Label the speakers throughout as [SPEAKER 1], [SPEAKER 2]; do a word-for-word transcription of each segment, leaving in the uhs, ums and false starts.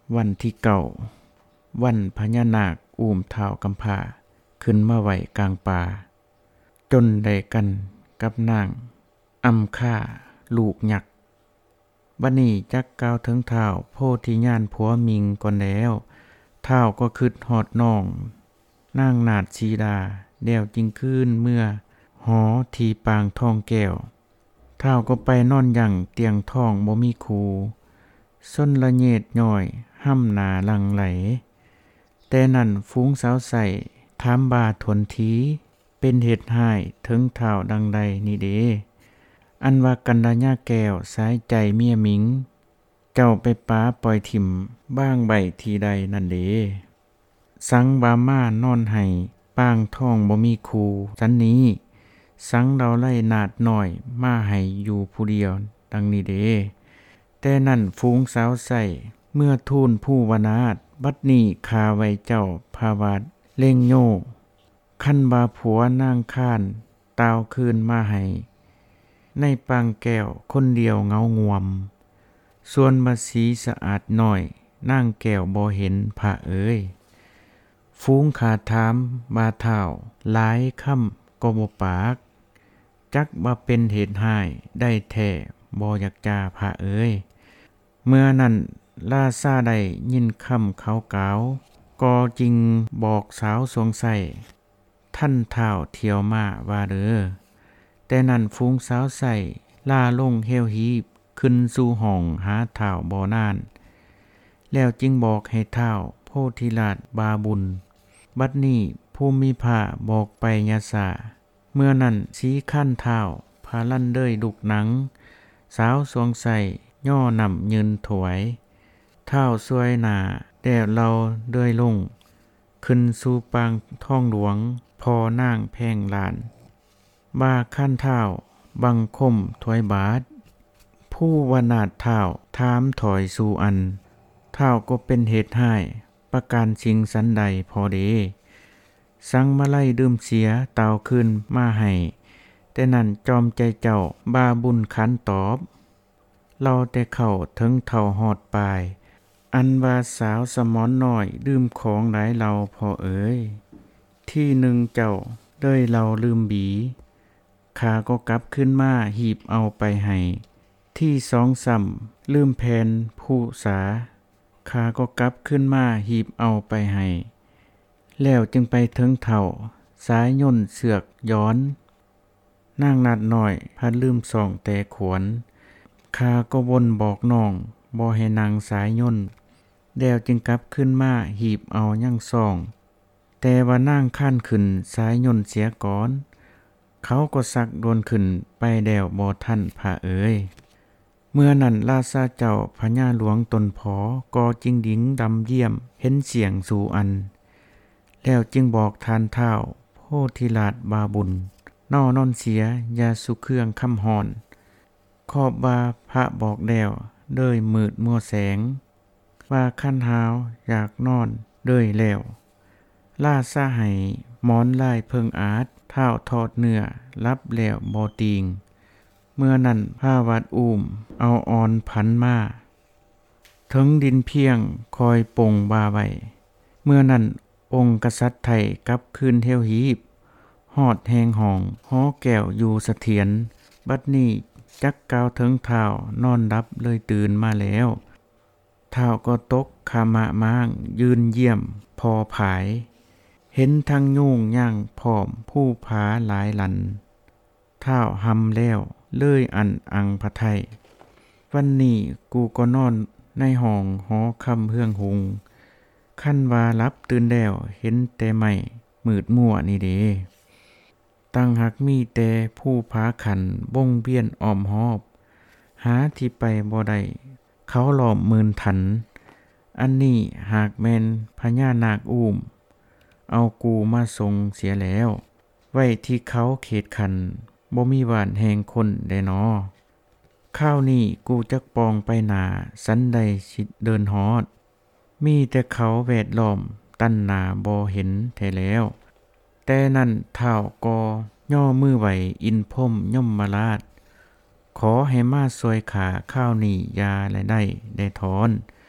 [SPEAKER 1] วันที่เก้าวันพญานาคอุ้มท้าวกำพร้าขึ้นมาไว้กลางป่าจนได้กันกับนางอำค่าลูกยักษ์บัดนี้จักกล่าวถึงท้าวโพธิญาณผัวมิงก่อนแล้วท้าวก็คิดฮอดน้องนางนาฏสีดาแล้วจึงคืนเมื่อหอที่ปางทองแก้วท้าวก็ไปนอนหยังเตียงทองบ่มีคูส้นละเยดย่อยห้ำหนาหลังไหลแต่นั่นฝูงสาวใส่ถามบาทนทีเป็นเหตุให้ถึงท้าวดังใดนี่เด้อันว่ากันดาญาแก้วสายใจเมียหมิงเจ้าไปป้าปล่อยถิ่มบ้างใบทีใดนั่นเด้สังบามานอนให้ปางทองบ่มีครูสันนี้สังเราไล่นาดหน่อยมาให้อยู่ผู้เดียวดังนี้เด้แต่นั่นฝูงสาวใส่เมื่อทูลผู้วนาถบัดนี้คาไว้เจ้าภาวาดเล่งโยคันบาผัวนางข้านตาวคืนมาให้ในปางแก้วคนเดียวเงางวมส่วนมาสีสะอาดหน่อยนางแก้วบ่เห็นพระเอ๋ยฟูงขาถามบาเท่าหลายค่ำก็บ่ปากจักบ่เป็นเหตุให้ได้แท้บ่อยากจาพระเอ๋ยเมื่อนั้นราชาได้ยินคำเขากล่าวก็จริงบอกสาวสวงใส่ท่านเท่าเที่ยวมาว่าเด้อแต่นั่นฟูงสาวใส่ล่าลงเฮวฮีบขึ้นสู่ห้องหาเท่าบ่นานแล้วจึงบอกให้เท่าโพธิราชบาบุญบัดนี้ภูมิภาบอกไปยะสาเมื่อนั้นสีขั้นเท่าพาลั่นเด้ยดุกหนังสาวสวงใส่ย่อนำยืนถวยเท่าสวยหนาแดดเราเด้ยลงขึ้นสู่ปางท่องหลวงพอนางแพงลานบาขั้นเท่าบังคมถวยบาทผู้วนาถเท่าถามถอยสู่อันเท่าก็เป็นเหตุให้ประการชิงสันใดพอเดสังมาไล่ดื่มเสียเตาขึ้นมาให้แต่นั่นจอมใจเจ้าบาบุญขันตอบเราแต่เข้าถึงเท่าหอดปลายอันว่าสาวสมอนน้อยดื่มของหลายเราพอเอ๋ยที่หนึ่งเจ้าเด้ยเราลืมบีข้าก็กลับขึ้นมาหีบเอาไปให้ที่สองซ้ำลืมแผนผู้สาข้าก็กลับขึ้นมาหีบเอาไปให้แล้วจึงไปถึงเท่าสายย่นเสือกย้อนนางนัดหน่อยพัดลืมส่องแต่ขวนข้าก็วนบอกน้องบ่ให้นางสายย่นแล้วจึงกลับขึ้นมาหีบเอายั่งส่องแต่ว่านางขั้นขึ้นสายย่นเสียก่อนเขาก็สักโดนขึ้นไปแดวบ่ทันพระเอ๋ยเมื่อนั้นราชาเจ้าพญาหลวงตนผอก็จิงดิงดำเยี่ยมเห็นเสียงสู่อันแล้วจึงบอกทานเท้าโพธิราชบาบุญนอนอนเสียยาสุเครื่องคำหอนขอบว่าพระบอกแล้วเด้ยมืดมัวแสงว่าขั้นหาวอยากนอนเด้ยแล้วล่าซาให้หมอนลายเพิงอาจเท้าทอดเนื้อรับแล้วบ่ติงเมื่อนั้นพาวัดอุ้มเอาอ่อนพันมาถึงดินเพียงคอยปงบาไว้เมื่อนั้นองค์กษัตริย์ไทยกลับคืนเทวหีบหอดแหงห้องหอแก้วอยู่เสถียรบัดนี้จักกาวถึงเท้านอนรับเลยตื่นมาแล้วเท้าก็ตกขามะม้างยืนเยี่ยมพอผายเห็นทางยุ่งย่างพร้อมผู้ผาหลายลันเท้าหำแล้วเลยอันอังพระไทยวันนี้กูก็นอนในห้องหอคำเฮืองหุงขั้นว่ารับตื่นแล้วเห็นแต่ไม่มืดมั่วนี่เด้ตั้งหักมีแต่ผู้ผาขันบ่งเบี้ยนอ้อมหอบหาที่ไปบ่ได้เขาหลอมมืนถันอันนี้หากแม่นพญานาคอุ้มเอากูมาทรงเสียแล้วไว้ที่เขาเขตขันบ่มีหวานแห่งคนได้นอข้าวนี้กูจักปองไปหนาสันใดสิเดินฮอดมีแต่เขาแวดล้อมตั้นหนาบ่เห็นแท้แล้วแต่นั่นเท้าก็ย่อมือไหวอินพรหมย่อมมาราชขอให้มาสวยขาข้าวนี้ยาและได้ได้ถอน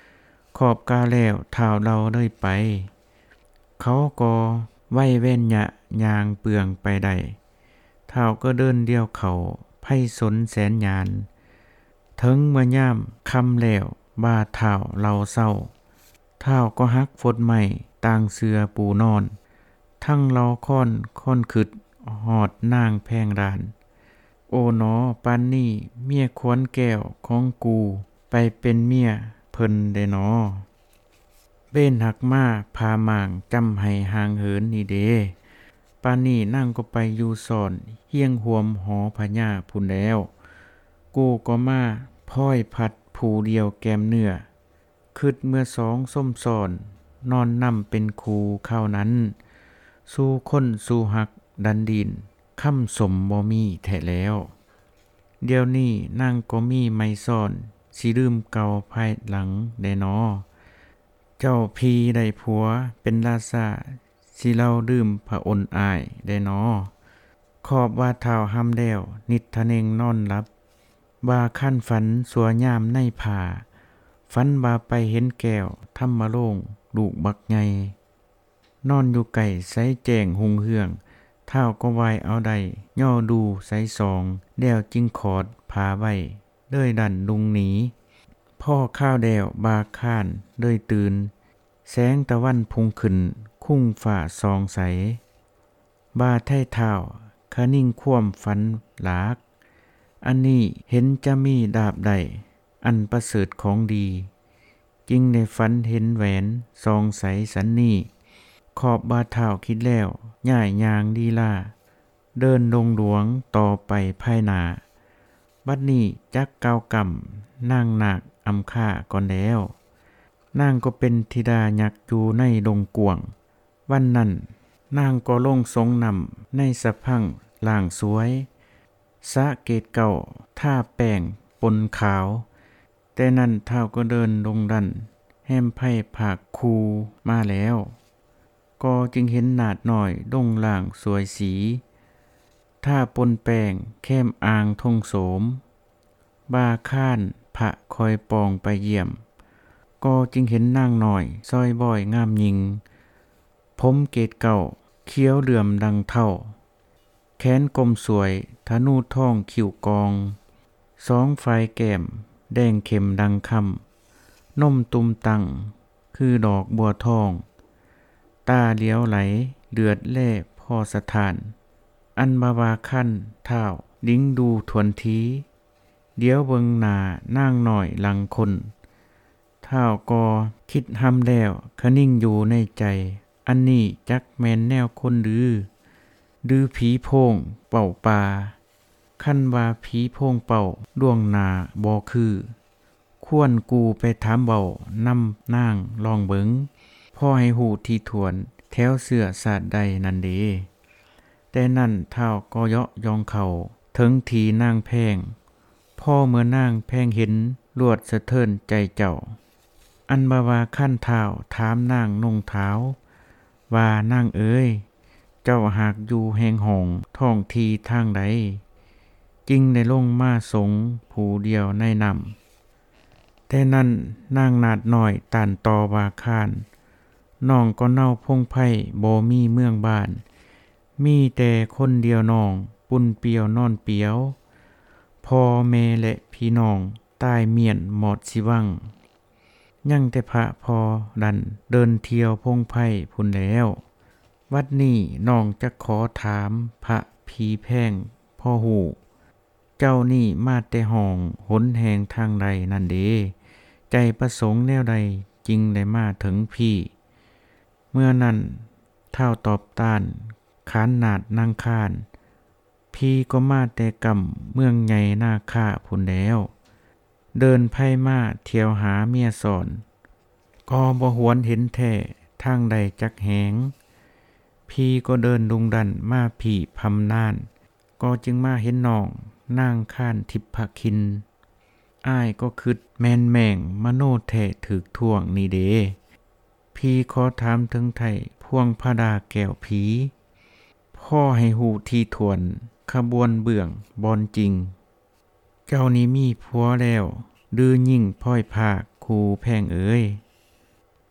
[SPEAKER 1] ขอบกาแล้วท้าวเราเลยไปเขาก็ไว้เว้นยะยางเปลืองไปได้ท้าวก็เดินเดียวเขาไพ่สนแสนยานถึงเมื่อย่ำค่ำแล้วบ่าท้าวเราเศร้าท้าวก็ฮักฝดใหม่ต่างเสือปูนอนทั้งเราค่อนค่อนขึดหอดนางแพงรานโอ๋หนอปานนี้เมียควนแก้วของกูไปเป็นเมียเพิ่นได้หนอเบ้นหักมาพาหม่างจำให้ห่างเหินนี่เด้ปานนี้นั่งก็ไปอยู่สอนเฮียงหวมหอพญาพุ่นแล้วกูก็มาพ้อยพัดผู้เดียวแกมเนื้อคิดเมื่อสองส้มสอนนอนนำเป็นครูเข้านั้นสู่คนสู่หักดันดินค่ำสมบ่มีแท้แล้วเดี๋ยวนี้นางก็มีไม่ซ่อนสิลืมเก่าภายหลังได้นอเจ้าพี่ได้ผัวเป็นราชาสิเล่าลืมพระอนอายได้นอขอบว่าเท้าห้ำแล้วนิทะเนงนอนหลับว่าขั้นฝันสัวยามในผาฝันว่าไปเห็นแก้วธรรมโลงลูกบักใหญ่นอนอยู่ไก่ไสแจ้งหุงเฮืองเท้าก็วายเอาใดย่อดูไสสองแดวจิงขอดพาไว้เด้ยดันลุงหนีพ่อข้าวแดวบาข้านเด้ยตื่นแสงตะวันพุ่งขึ้นคุ้งฝ่าซองใสบาไทเท้าคานิ่งคว่ำฝันหลากอันนี้เห็นจะมีดาบใดอันประเสริฐของดีจึงในฝันเห็นแหวนซองใสสันนี่ขอบบาเท้าคิดแล้วย่ายยางดีล่าเดินลงหลวงต่อไปภายหน้าบัดนี้จักเก้ากำนางนาคอำค่าก่อนแล้วนางก็เป็นธิดายักษ์อยู่ในดงกวงวันนั้นนางก็ลงทรงนำในสะพังล่างสวยสะเกตเก่าท่าแป้งปนขาวแต่นั้นเท้าก็เดินลงดันแห้มไพ่ผากคูมาแล้วก็จึงเห็นหนาดหน่อยดงล่างสวยสีท่าปนแป้งแค้มอ่างทงโสมบาข้านพระคอยปองไปเยี่ยมก็จึงเห็นนางหน่อยซอยบ่อยงามยิงผมเกตเก่าเคี้ยวเหลื่อมดังเท่าแขนกลมสวยธนูท่องขิวกองสองไฟแก้มแดงเข็มดังคำนมตุมตังคือดอกบัวทองตาเลี้ยวไหลเดือดแล่พ่อสถานอันบาวาขั้นเท้าดิ้งดูทวนทีเดี๋ยวเบิงหน้านางหน่อยหลังคนเท้าก็คิดห้ำแล้วคะนิ่งอยู่ในใจอันนี้จักแมนแนวคนดื้อดื้อผีโพงเป่าปาขั้นว่าผีโพงเป่าดวงหนาบ่คือควรกูไปถามเบานำนางลองเบิงพ่อให้หูที่ถวนแถวเสื้อสาดใดนั่นเดแต่นั่นเท้าก็เยาะยองเขาถึงทีนางแพงพ่อเมื่อนางแพงเห็นลวดสะเทินใจเจ้าอันบาวาขั้นเท้าถามนางนงเท้าว่านางเอ๋ยเจ้าหากอยู่แห่งหงท่องทีทางใดจึงได้ลงมาสงผู้เดียวในนำแต่นั้นนางนาดหน่อยตานตอวาคานน้องก็เน่าพงไพ่บ่มีเมืองบ้านมีแต่คนเดียวน้องปุ่นเปียวนอนเปียวพ่อแม่และพี่น้องตายเมียนหมดสิวังยังแต่พระพอดันเดินเที่ยวพงไพ่พุ่นแล้ววัดนี้น้องจะขอถามพระผีแพงพ่อหูเจ้านี่มาแต่ห้องหนแหงทางใดนั่นเด้ใจประสงค์แนวใดจริงได้มาถึงพี่เมื่อนั้นเท้าตอบต้านขานนาดนางคานพี่ก็มาแต่กำเมืองใหญ่หน้าค่าพุ่นแล้วเดินไพ่มาเที่ยวหาเมียสอนก็บ่หวนเห็นแท้ทางใดจักแหงพี่ก็เดินดุงดันมาผีพำนานก็จึงมาเห็นน้องนางข้านทิพคินอ้ายก็คิดแม่นแม่งมโนแท้ถึกท่วงนี่เด้พี่ขอถามถึงไทยพวงพดาแก้วผีพ่อให้หูที่ถวนขบวนเบื้องบอนจริงเจ้านี้มีผัวแล้วดื้อยิ่งพ่อยภาคคูแพงเอ๋ย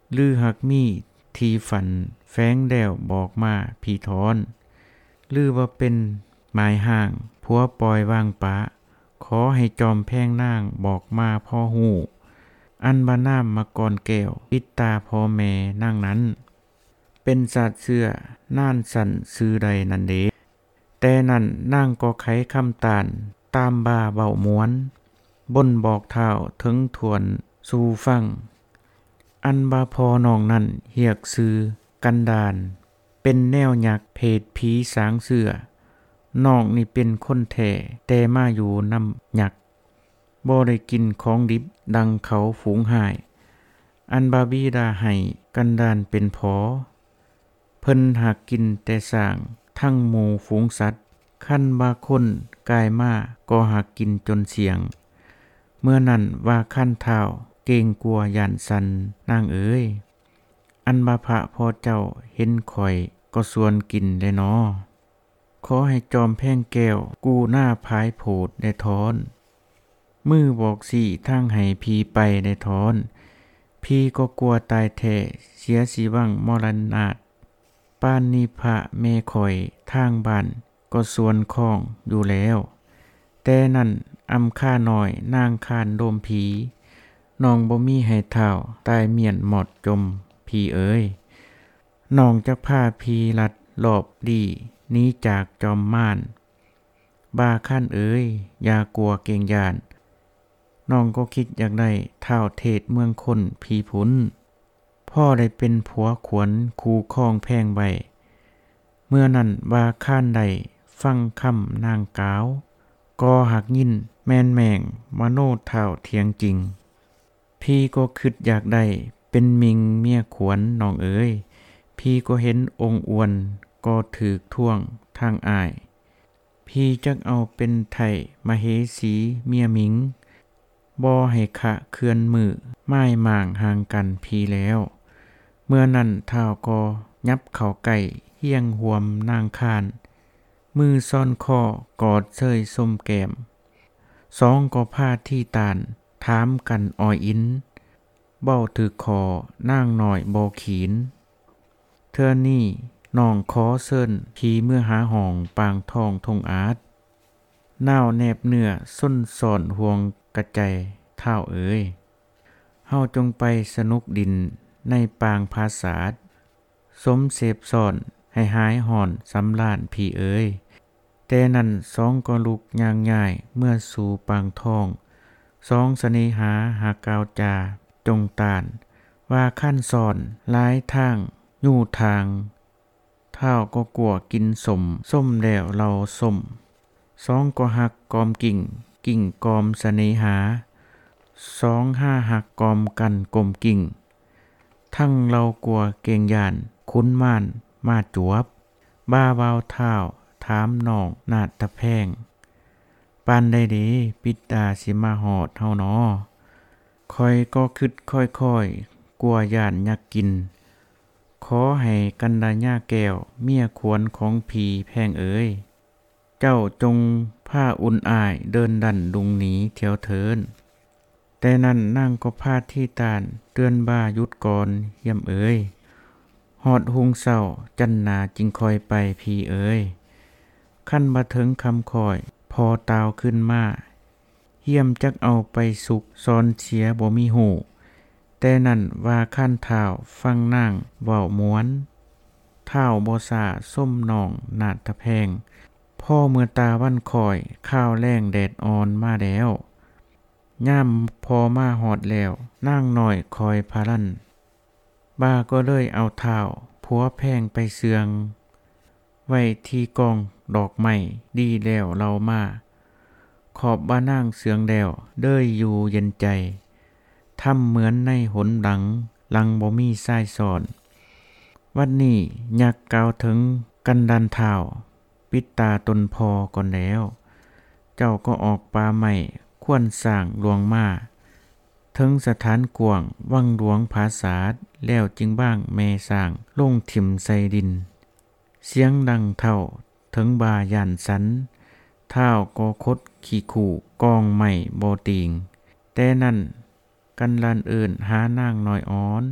[SPEAKER 1] หรือหักมีที่ฝันแฝงแดวบอกมาพี่ทอนหรือว่าเป็นหมายห่างผัวปล่อยวางปะขอให้จอมแพงนางบอกมาพ่อหูอันบาน้ำมาก่อนแก้วปิดตาพ่อแม่นางนั้นเป็นสัตว์เสื้อน่านสั่นซื้อใดนั่นเดแต่นั่นนางก็ไขคำตานตามบาเบาม้วนบนบอกเท้าถึงทวนสู่ฟังอันบาพอน้องนั่นเหียกซื้อกันดานเป็นแนวยักษ์เพศผีสางเสือน้องนี่เป็นคนแท้แต่มาอยู่นำยักษ์บ่ได้กินของดิบดังเขาฝูงหายอันบาบีดาให้กันดานเป็นพอเพิ่นหากกินแต่สร้างทั้งหมู่ฝูงสัตว์คันบาคนกายมาก็หากกินจนเสียงเมื่อนั้นว่าขั้นเท้าเก่งกลัวย่านสันนางเอ๋ยอันบาพระพอเจ้าเห็นข่อยก็สวนกินได้น้อขอให้จอมแพงแก้วกู้หน้าพายโผดได้ทอนมือบอกสี่ทางให้พีไปได้ทอนพีก็กลัวตายแท้เสียสีวังมรณาตป้านนี้พระแม่ข่อยทางบ้านก็สวนคล้องอยู่แล้วแต่นั่นอำค่าน้อยนางคานโดมผีน้องบ่มีให้เท่าตายเมียนหมดจมพี่เอ๋ยน้องจักพาพีลัดหลบดีนี้จากจอมม่านบาขั้นเอ๋ยอย่ากลัวเกรงยานน้องก็คิดอยากได้เท่าเทศเมืองคนพีพุ้นพ่อได้เป็นผัวขวนคูครองแพงไว้เมื่อนั้นบาข้านใดฟังคำนางกาวก็หักยินแม่นแมงมโนเท่าเทียงจริงพี่ก็คิดอยากได้เป็นมิงเมียขวนน้องเอ๋ยพี่ก็เห็นองค์อวนก็ถือท่วงทางอายพี่จักเอาเป็นไทยมเหสีเมียมิงบ่ให้ขะเคือนมือไม้หม่างห่างกันพี่แล้วเมื่อนั้นเท้าก็ยับเข้าใกล้เฮียงหวมนางคานมือซ่อนคอกอดเซยส้มแก้มสองก็พาที่ตานถามกันอ้อยอินเบ้าถือคอนางหน่อยบ่ขีนเธอนี่น้องขอเซิ้นพีเมื่อหาห้องปางทองทงอาจน่าวแนบเนื้อส้นสอนห่วงกระใจเท่าเอ๋ยเฮาจงไปสนุกดินในปางภาษาดสมเสพสอนให้หายห่อนสำลานพี่เอ๋ยแต่นั่นสองก็ลุกย่างง่ายเมื่อสู่ปางทองสองเสน่หาหากาวจาจงตานว่าขั้นสอนหลายทางยู่ทางเท่าก็กลัวกินสมส้มแล้วเราส้มสองก็หักกอมกิ่งกิ่งกอมเสน่หาสองห้าหักกอมกันกลมกิ่งทั้งเรากลัวเกรงยานคุ้นม่านมาจวบบ้าเบาเท้าถามน้องนาดตะแพงปานได้เด้ปิดตาสิมาหอดเฮาน้อคอยก็คิดค่อยๆกลัวย่านยักกินขอให้กันดาญ่าแก้วเมียขวนของผีแพงเอ๋ยเจ้าจงผ้าอุ่นอายเดินดันดุงหนีเที่ยวเทินแต่นั่นนั่งก็พาดที่ตานเตือนบ้ายุดก่อนเยี่ยมเอ๋ยหอดหุงเศร้าจันนาจิงคอยไปพี่เอ๋ยขั้นมาถึงคำคอยพอตาวขึ้นมาเยี่ยมจักเอาไปสุกซอนเสียบ่มีหูแต่นั่นว่าขั้นเท้าฟังนั่งเว้าม้วนเท้าบ่ซาส้มนองนาดตะแพงพ่อเมื่อตาวันคอยข้าวแรงแดดอ่อนมาแล้วย่ามพอมาหอดแล้วนั่งหน่อยคอยพาลันบ้าก็เลยเอาเท้าผัวแพงไปเสืองไว้ที่กองดอกไม้ดีแล้วเรามาขอบบ้านั่งเสืองแล้วเด้ยอยู่เย็นใจทำเหมือนในหนหลังหลังบ่มีทรายสอนวันนี้ยักกาวถึงกันดันเท้าปิดตาตนพอก่อนแล้วเจ้าก็ออกป่าใหม่ควรสร้างหลวงมาถึงสถานกวางวังหลวงภาษาดแล้วจึงบ้างแม่สร้างลงถิ่มใส่ดินเสียงดังเท่าถึงบาย่านสันเท้าก็คดขี้ขู่กองใหม่โบติงแต่นั่นกันลานเอิญหานางน้อยอ้อน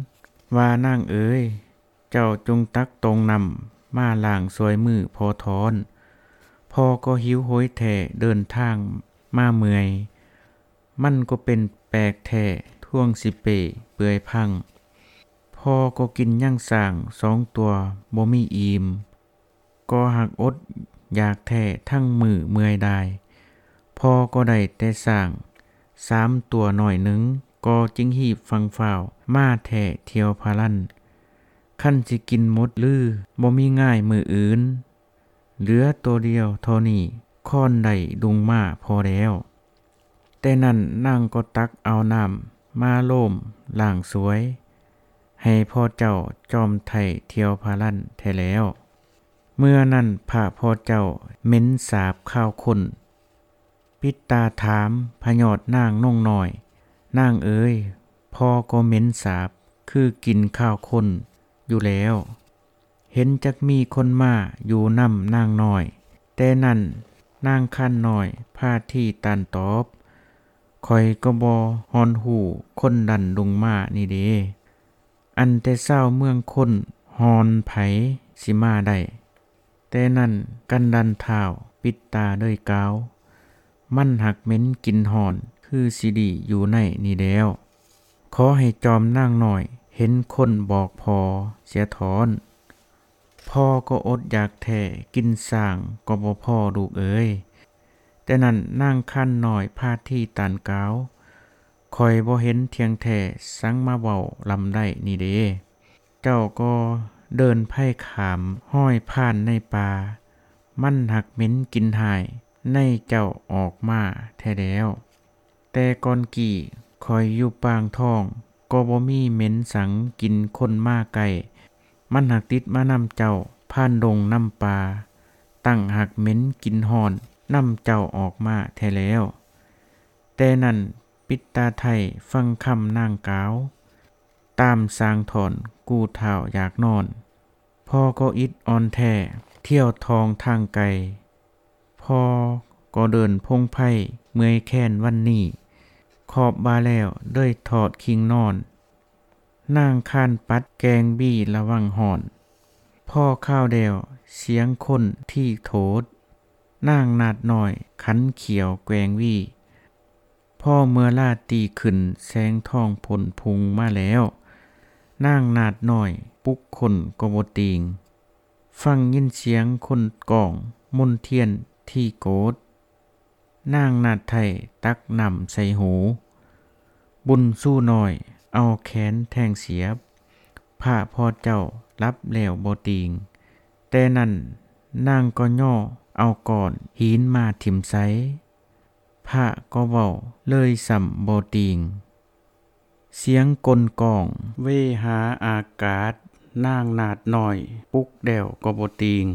[SPEAKER 1] ว่านางเอ๋ยเจ้าจงตักตรงนำมาล้างสวยมือพอทอนพอก็หิวโหยแท้เดินทางมาเมื่อยมันก็เป็นแปลกแท้ท่วงสิเปเปื่อยพังพอก็กินย่างสร้างสองตัวบ่มีอิ่มก็หักอดอยากแท้ทั้งมือเมื่อยได้พอก็ได้แต่สร้างสามตัวหน่อยหนึ่งก็จึงหีบฟังฝ่าวมาแท้เที่ยวพาลั่นคันสิกินหมดลือบ่มีง่ายมืออื่นเหลือตัวเดียวเท่านี้ค้อนได้ดุงมาพอแล้วแต่นั่นนางก็ตักเอาน้ำมาโล่มล้างสวยให้พ่อเจ้าจอมไทยเที่ยวพาลั่นแท้แล้วเมื่อนั้นพระพ่อเจ้าเหม็นสาบข้าวคนปิดตาถามพยอดนางน้องน้อยนางเอ๋ยพ่อก็เหม็นสาบคือกินข้าวคนอยู่แล้วเห็นจักมีคนมาอยู่นำนางน้อยแต่นั่นนางคันน้อยพาที่ตันตอบข่อยก็บ่ฮอนหูคนดันลงมานี่เด้อันแต่เศร้าเมืองคนฮอนไผสิมาได้แต่นั่นกันดันเท้าปิดตาด้วยกาวมันหักเหม็นกินหอนคือสิดีอยู่ในนี่แล้วขอให้จอมนางน้อยเห็นคนบอกพอเสียถอนพ่อก็อดอยากแท้กินสร้างก็บ่พ่อลูกเอ๋ยแต่นั่นนางคันน้อยพาที่ตานกาวคอยบ่เห็นเทียงแท้สังมาเว้าลำได้นี่เด้เจ้าก็เดินไผ่ขามห้อยผ่านในป่ามันหักเหม็นกินหายในเจ้าออกมาแท้แล้วแต่ก่อนกี่คอยอยู่ปางทองก็บ่มีเหม็นสังกินคนมาไกลมันหักติดมานำเจ้าผ่านดงน้ำปลาตั้งหักเหม็นกินหอนนำเจ้าออกมาแท้แล้วแต่นั่นปิดตาไทยฟังคำนางกาวตามสางถอนกูเท่าอยากนอนพ่อก็อิดอ่อนแท้เที่ยวทองทางไกลพ่อก็เดินพงไพ่เมื่อยแค้นวันนี้ขอบบาแล้วด้วยถอดคิงนอนนางคานปัดแกงบี้ระวังหอนพ่อข้าวเดวเสียงคนที่โถดนางนาดหน่อยขันเขียวแกงวี่พ่อเมื่อลาตีขึ้นแสงทองผลพุงมาแล้วนางนาดหน่อยปุกคนกบติงฟังยินเสียงคนกองมนเทียนที่โกดนางนาดไทยตักนำใส่หูบุญสู้หน่อยเอาแขนแทงเสียบพระพ่อเจ้ารับแล้วบ่ติงแต่นั่นนางก็ย่อเอาก่อนหินมาถิ่มไสพระก็เว้าเลยสำบ่ติงเสียงกลกองเวหาอากาศนางนาดน้อยปุกแดวก็บ่ติง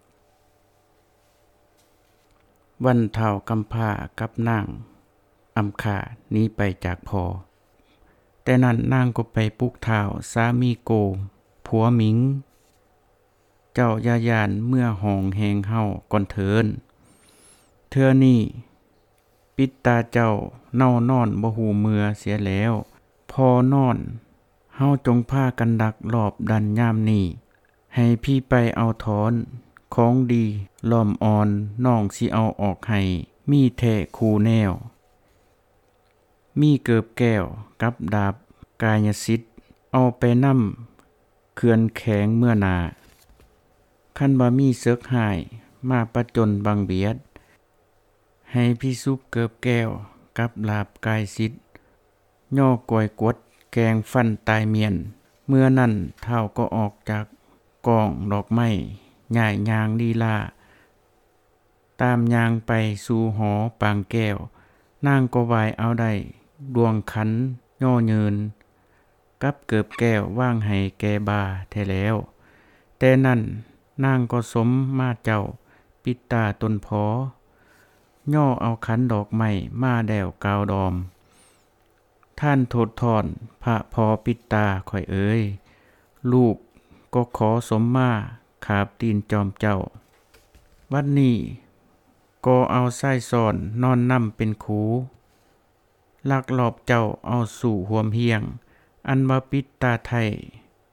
[SPEAKER 1] วันเฒ่ากำพร้ากับนางอำค่าหนีไปจากพ่อแต่นั้นนางก็ไปปลุกเท้าสามีโกผัวหมิงเจ้าย่าย่านเมื่อห้องแหงเฮาก่อนเถินเทื่อนี้ปิดตาเจ้าเน่านอนบ่ฮู้เมื่อเสียแล้วพอนอนเฮาจงพากันดักรอบดันยามนี้ให้พี่ไปเอาถอนของดีล้อมอ่อนน้องสิเอาออกให้มีแท้คู่แนวมีเกิบแก้วกับดาบกายสิทธิ์เอาไปนำเขื่อนแข็งเมื่อนาคันบ่มีเสกหายมาประจนบังเบียดให้พี่ซุปเกิบแก้วกับลาบกายสิทธิ์ย่อกวยกดแกงฟันตายเมียนเมื่อนั้นเท่าก็ออกจากกองดอกไม้ย่ายยางลีลาตามยางไปสู่หอปางแก้วนางก็ไหวเอาได้ดวงขันย่อเยินกับเกิบแก้วว่างให้แกบาแท้แล้วแต่นั่นนางก็สมมาเจ้าปิดตาตนพอย่อเอาขันดอกไม้มาแดวกาวดอมท่านโทษทอนพระพอปิดตาข่อยเอ๋ยลูกก็ขอสมมาขาบตีนจอมเจ้าวัดนี้ก็เอาไส้สอนนอนนำเป็นคูลักลอบเจ้าเอาสู่หวมเฮียงอันว่าปิดตาไทย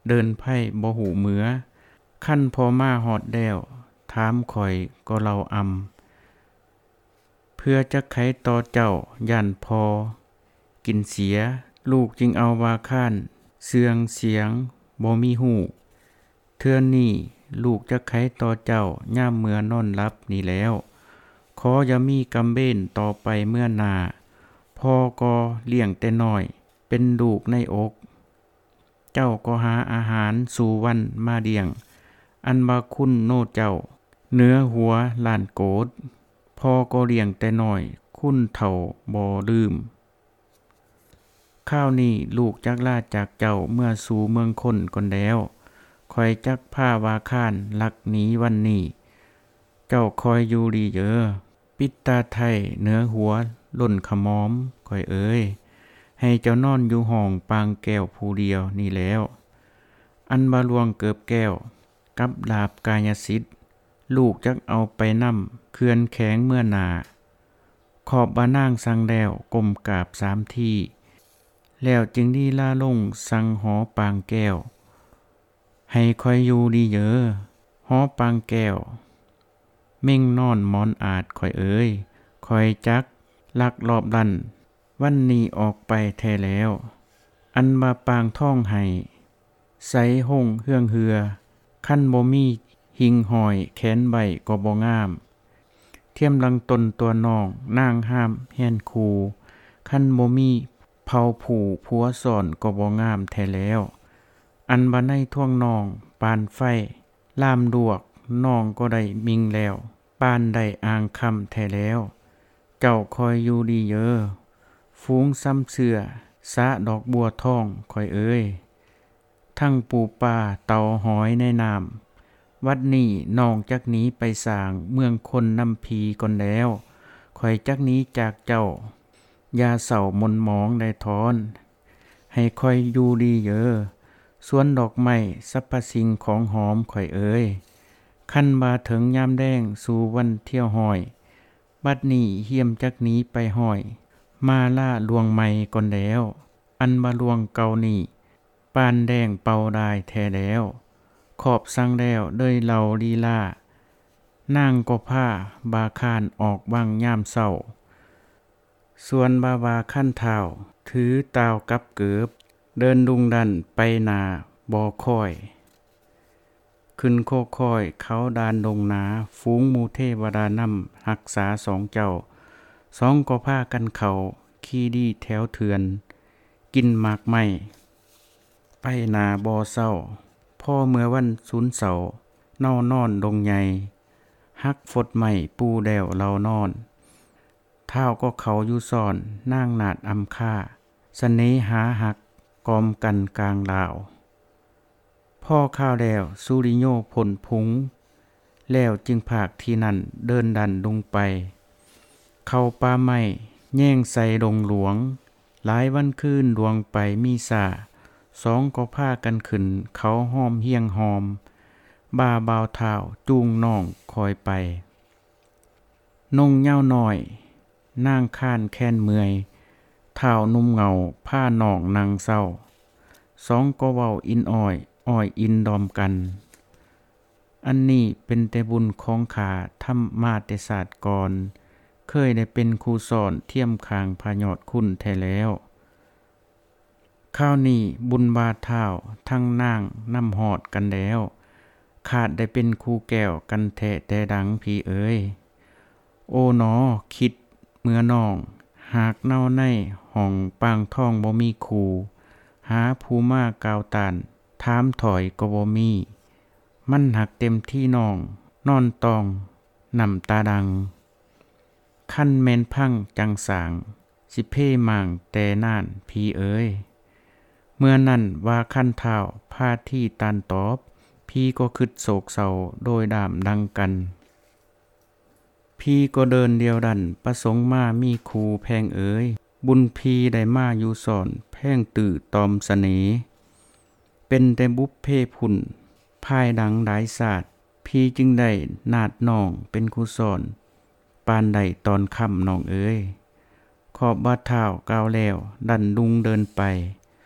[SPEAKER 1] เดินไพ่บ่หูเมือขั้นพอมาฮอดแล้วถามข่อยก็เราอำเพื่อจะไขต่อเจ้าย่านพอกินเสียลูกจึงเอาวาค้านเสืองเสียงบ่มีหูเทื่อนี้ลูกจะไขต่อเจ้าย่ามเมื่อนอนหลับนี่แล้วขออย่ามีกำเบ้นต่อไปเมื่อหน้าพ่อก็เลี้ยงแต่น้อยเป็นลูกในอกเจ้าก็หาอาหารสู่วันมาเลี้ยงอันบาคุณโนเจ้าเนื้อหัวล้านโกดพ่อก็เลี้ยงแต่น้อยคุณเฒ่าบ่ลืมข้าวนี้ลูกจักลาจากเจ้าเมื่อสู่เมืองคนก่อนแล้วคอยจักผ้าวาค้านลักหนีวันนี้เจ้าคอยอยู่ดีเยอปิดตาไทยเหนือหัวล่นขมอมคอยเอ้ยให้เจ้านอนอยู่ห้องปางแก้วผู้เดียวนี่แล้วอันบาลวงเกิบแก้วกับลาบกายสิทธิ์ลูกจักเอาไปนำเคือนแข็งเมื่อหนาขอบบานางสังแล้วก้มกราบสามทีแล้วจึงดีลาลงสังหอปางแก้วให้คอยอยู่ดีเยอหอปางแก้วเม่งนอนมอนอาจคอยเอ้ยคอยจักลักรอบลั่นวันนี้ออกไปแท้แล้วอันมาปางท่องให้ใสห้องเฮืองเหือขั้นบ่มีหิงหอยแขนใบก็บ่งามเทียมลังตนตัวน้องนางห้ามแห่นคูขั้นบ่มีเผาผูผัวสอนก็บ่งามแท้แล้วอันบ่ในท่วงน้องปานไฟลามดวกน้องก็ได้มิงแล้วปานได้อ่างคำแท้แล้วเจ้าคอยอยู่ดีเยอฟูงซ้ำเสือสะดอกบัวทองคอยเอ้ยทั้งปูปลาเต่าหอยในน้ำวัดนี้น้องจักหนีไปสร้างเมืองคนนำพีก่อนแล้วคอยจักหนีจากเจ้ายาเศร้ามนหมองได้ทอนให้คอยอยู่ดีเยอสวนดอกไม้สรรพสิ่งของหอมข่อยเอ้ยคันบาถึงยามแดงสู่วันเที่ยวหอยบัดนี้เฮียมจักหนีไปหอยมาล่าลวงใหม่ก่อนแล้วอันบาลวงเก่านี่ปานแดงเป่าได้แท้แล้วขอบสั่งแล้วเด้ยเหล่าลีลานางก็ผ้าบาคานออกวังยามเศร้าส่วนบาวาขั้นเท้าถือตาวกับเกือบเดินดุงดันไปนาบ่อค่อยขึ้นโคค่อยเขาดานดงนาฝูงมูเทวดานำรักษาสองเจ้าสองก็ผ้ากันเขาขี้ดีแถวเถือนกินหมากไม้ไปนาบ่อเศร้าพ่อเมื่อวันศูนย์เสาร์เน่านอนดงใหญ่ฮักฟดใหม่ปูแดวเรานอนเท้าก็เขาอยู่ซ่อนนางนาดอำค่าเสน่หาหักกอมกันกลางลาวพ่อข้าวแล้วสุริโยผลพุงแล้วจึงผากที่นั่นเดินดันลงไปเข้าป่าไม้แย่งใส่ดงหลวงหลายวันคืนดวงไปมีสาสองก็พากันขึ้นเขาห้อมเฮียงหอมบ่าเบาเท้าจูงน้องคอยไปนงเหย้าหน่อยนางข้านแค้นเมื่อยเท้านุ่มเงาผ้าน้องนางเศร้าสองก็เว้าอินอ้อยอ้อยอินดอมกันอันนี้เป็นแต่บุญของข้าธรรมาแต่ศาสตร์ก่อนเคยได้เป็นครูสอนเทียมคางพายอดคุณแท้แล้วข้าวนี้บุญบาเท้าทั้งนางนำหอดกันแล้วขาดได้เป็นครูแก้วกันแท้แต่ดังพี่เอ๋ยโอ้หนอคิดเมื่อน้องหากเน่าในห้องปางท่องบ่มีครูหาผู้มากาวตานถามถอยก็บ่มีมันหักเต็มที่น้องนอนตองน้ำตาดังขั้นแม่นพังจังสางสิเพ่มางแต่น่านพี่เอ๋ยเมื่อนั้นว่าขั้นเท้าพาที่ตานตอบพี่ก็คิดโศกเศร้าโดยดามดังกันพี่ก็เดินเดียวดันประสงค์มามีครูแพงเอ๋ยบุญพี่ได้มาอยู่สอนแพงตื่อตอมเสน่ห์เป็นแต่บุพเพพุ่นพายดังหลายศาสตร์พี่จึงได้นาดน้องเป็นครูสอนปานใดตอนค่ำน้องเอ๋ยขอบบาเท้าก้าวแล้วดันดุงเดินไป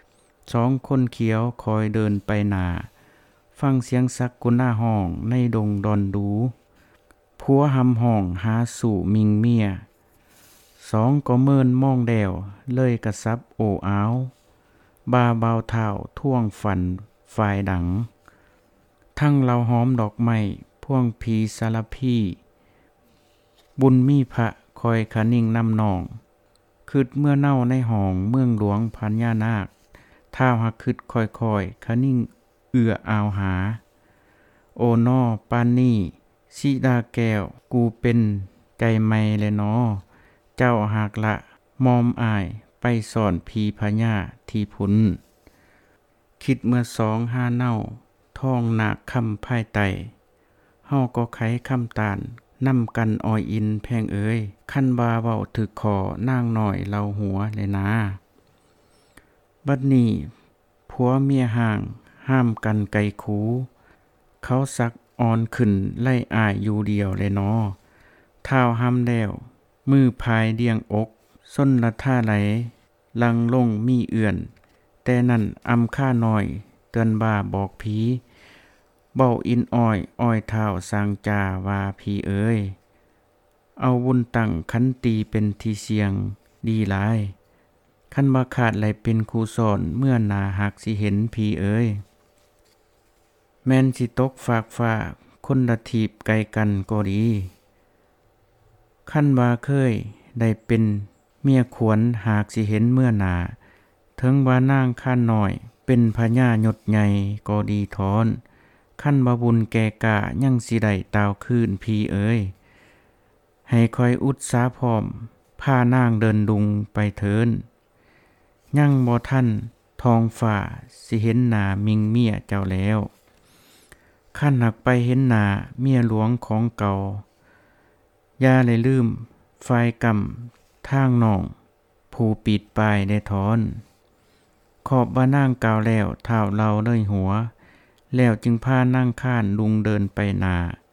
[SPEAKER 1] สองคนเขียวคอยเดินไปหน้าฟังเสียงสักกุณาห้องในดงดอนดูผัวหำห้องหาสู่มิงเมียสองก็เมินมองแดวเลยกระซับโออ้าวบาเบาเท้าท่วงฝันฝ่ายดังทั้งเราหอมดอกไม้พ่วงผีสารพีบุญมีพระคอยขนิ่งนำนองคืดเมื่อเน่าในห้องเมืองหลวงพันยานาคท้าวหักคืดคอยๆขนิ่งเอื้ออาวหาโอนอปานนี่สิดาแก้วกูเป็นใจไม่เลยนอเจ้าหากละมอมอายไปสอนพีพญาที่พุนคิดเมื่อสองห้าเน่าท่องหนักคำภายไตเฮาก็ไขคำตาลนำกันออยอินแพงเอ้ยคันบาเว้าถึกขอนางหน่อยเราหัวเลยนะบัดนี้ผัวเมียห่างห้ามกันไกลคูเขาสักอ่อนขึ้นไล่อายอยู่เดียวเลยนอเท้าห้ำแล้วมือพายเดียงอกส้นละท่าไหลลังลงมีเอื่อนแต่นั่นอำค่าน้อยเตือนบ่าบอกผีเบ้าอินอ้อยอ้อยเท้าสางจาว่าผีเอ้ยเอาวุนตั้งคันตีเป็นที่เสียงดีหลายคันบ่ขาดไหลเป็นครูสอนเมื่อนาหักสิเห็นผีเอ้ยแม่นสิตกฝากฟ้าคนละทีบไกลกันก็ดีคันว่าเคยได้เป็นเมียขวนหากสิเห็นเมื่อหนาถึงว่านางข้านน้อยเป็นพญาหยดใหญ่ก็ดีทอนคันบ่บุญแก่กะยังสิได้ตาวคืนพี่เอ้ยให้คอยอุตสาพร้อมพานางเดินดุงไปเถินยังบ่ทันทองฟ้าสิเห็นหน้ามิงเมียเจ้าแล้วคันหักไปเห็นหน้าเมียหลวงของเก่าอย่าเลยลืมฝ่ายกรรมทางน้องผู้ปิดปลายได้ถอนขอบว่านางกล่าวแล้วเท้าเราเลยหัวแล้วจึงพานั่งข้านลุงเดินไปนา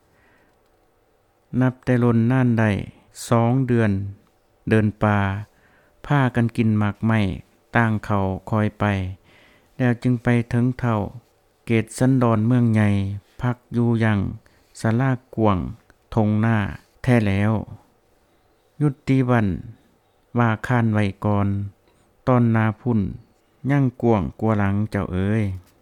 [SPEAKER 1] นับแต่ลนน่านได้สองเดือนเดินป่าพากันกินหมากไม้ต่างเขาคอยไปแล้วจึงไปถึงเท่าเกตสันดอนเมืองใหญ่พักอยู่ยังศาลากวงทงหน้าแท้แล้วยุติวันว่าข้านไว้ก่อนตอนนาพุ่นยั่งกวงกัวหลังเจ้าเอ๋ย